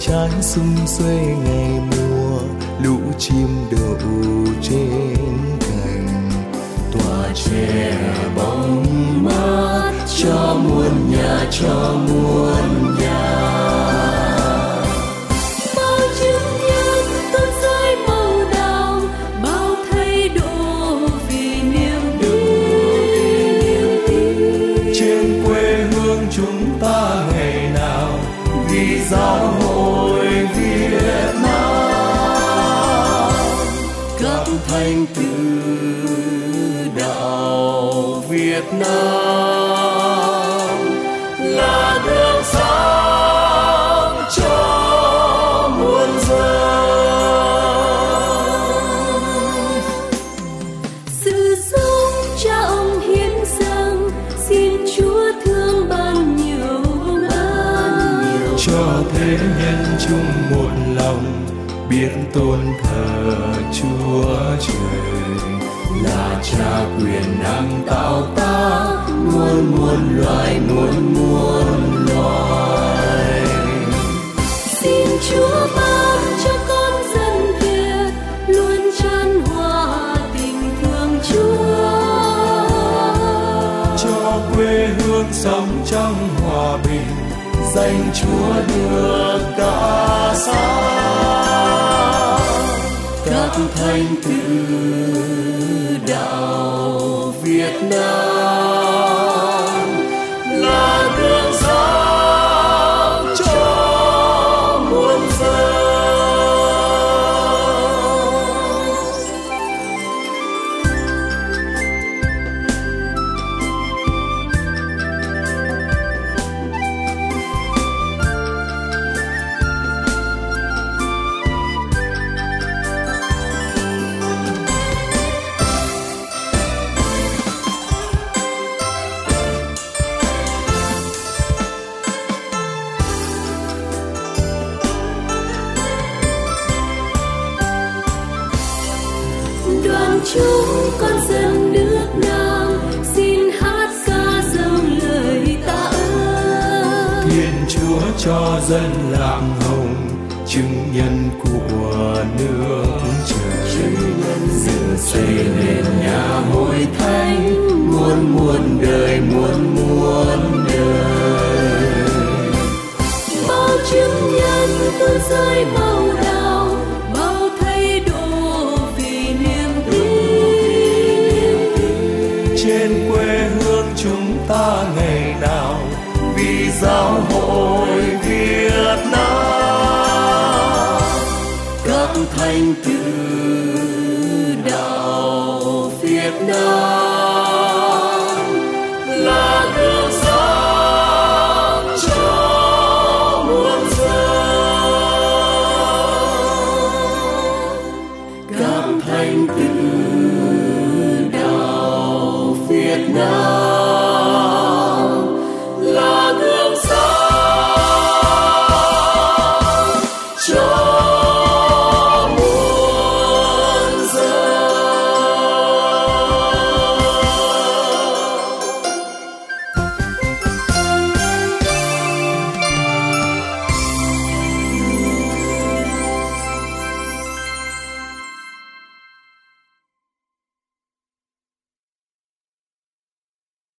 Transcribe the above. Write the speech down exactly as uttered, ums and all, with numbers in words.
trái sum xuê ngày mùa, lũ chim đậu trên cành. Tòa trẻ bóng mát cho muôn nhà, cho muôn nhà. Bao chữ nhân tuôn rơi màu đào, bao thay đổi vì niềm tin. Trên quê hương chúng ta ngày nào vì giáo hội Việt Nam. Các thành tựu đạo Việt Nam là đường sáng cho muôn dân. Sự sống cha ông hiến dâng, xin Chúa thương ban nhiều ơn. Cho thế nhân chung một lòng, biết tôn thờ Chúa Trời là Cha quyền năng tạo tác muôn muôn loài, muôn muôn loài. Xin Chúa ban cho con dân Việt luôn chan hòa tình thương Chúa, cho quê hương sống trong hòa bình, danh Chúa được cả sáng. Các thành tựu đạo Việt Nam là đường sáng cho muôn dân. Đoàn chúng con dân nước Nam xin hát ca dâng lời tạ ơn. Thiên Chúa cho dân làm hồng, chứng nhân của nước trời. Dựng xây nên nhà hội thánh, muôn muôn đời, muôn muôn đời. Bao chứng nhân tuôn rơi màu đào, bao thay đổi vì niềm tin. Trên quê hương chúng ta ngày nào vì giáo hội Việt Nam. Các thành tựu đạo Việt Nam là đường sáng cho muôn dân. Các thành tựu đạo Việt Nam